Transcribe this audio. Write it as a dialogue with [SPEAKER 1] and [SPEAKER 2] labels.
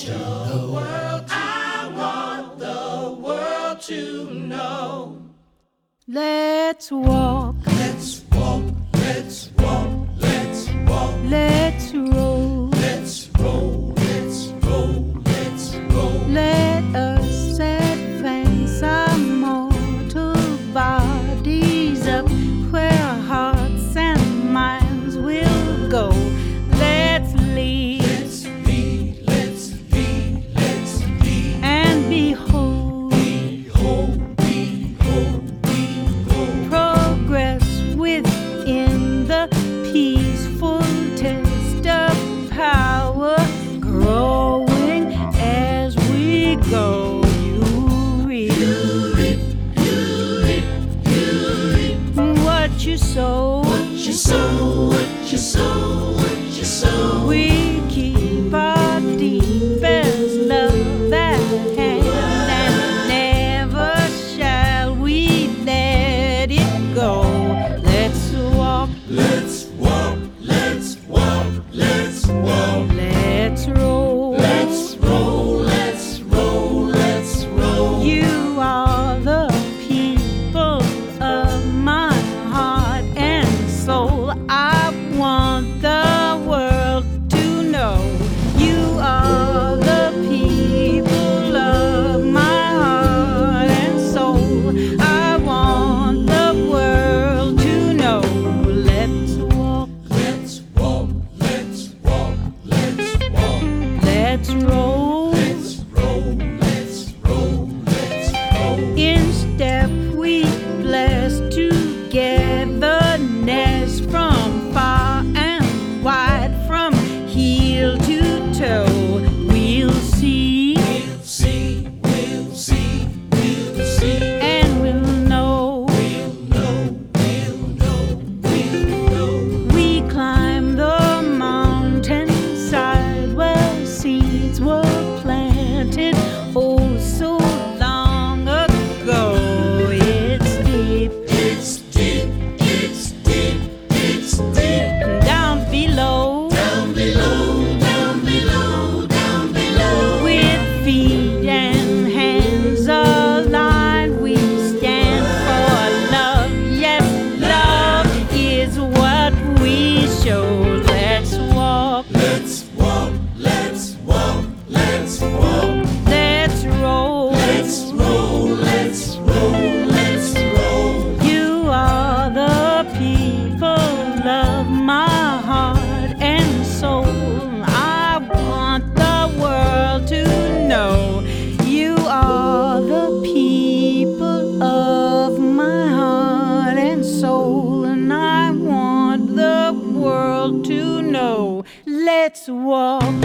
[SPEAKER 1] the world. I want the world to know.
[SPEAKER 2] Let's walk.
[SPEAKER 1] Let's walk. Let's walk. Let's walk.
[SPEAKER 2] Let's roll.
[SPEAKER 1] Let's roll. Let's roll. Let's roll.
[SPEAKER 2] Let us advance our mortal bodies up where our hearts and minds will go. Let's lead.
[SPEAKER 1] Let's lead. Let's lead. Let's lead.
[SPEAKER 2] And behold,
[SPEAKER 1] Behold, behold, behold.
[SPEAKER 2] progress within the peaceful test of power, growing as we go. You reap what you sow.
[SPEAKER 1] What you sow, what you sow, what you sow.
[SPEAKER 2] We keep our deepest love at hand, and never shall we let it go. Let's walk,
[SPEAKER 1] Let's walk, let's walk, let's walk.
[SPEAKER 2] let's roll.
[SPEAKER 1] Let's roll, let's roll, let's roll.
[SPEAKER 2] You are the people of my heart and soul. I want the world to know you are the people of my heart and soul. I want the world to know. Let's walk,
[SPEAKER 1] Let's walk, let's walk, let's walk.
[SPEAKER 2] let's roll.
[SPEAKER 1] Let's roll, let's roll, let's roll.
[SPEAKER 2] In step we bless togetherness from far and wide, from heel to toe. We'll see
[SPEAKER 1] We'll see, we'll see, we'll see.
[SPEAKER 2] and we'll know.
[SPEAKER 1] We'll know, we'll know, we'll know.
[SPEAKER 2] We climb the mountainside where seeds were planted oh so long ago. It's deep
[SPEAKER 1] It's deep, it's deep, it's deep.
[SPEAKER 2] and down below,
[SPEAKER 1] Down below, down below, down below.
[SPEAKER 2] with feet and hands aligned, we stand for love. Yes, love is what we show. Let's walk,
[SPEAKER 1] Let's walk, let's walk, let's walk.
[SPEAKER 2] let's roll.
[SPEAKER 1] Let's roll, let's roll, let's roll.
[SPEAKER 2] You are the people of my heart and soul. I want the world to know you are the people of my heart and soul, and I want the world to know. Let's walk.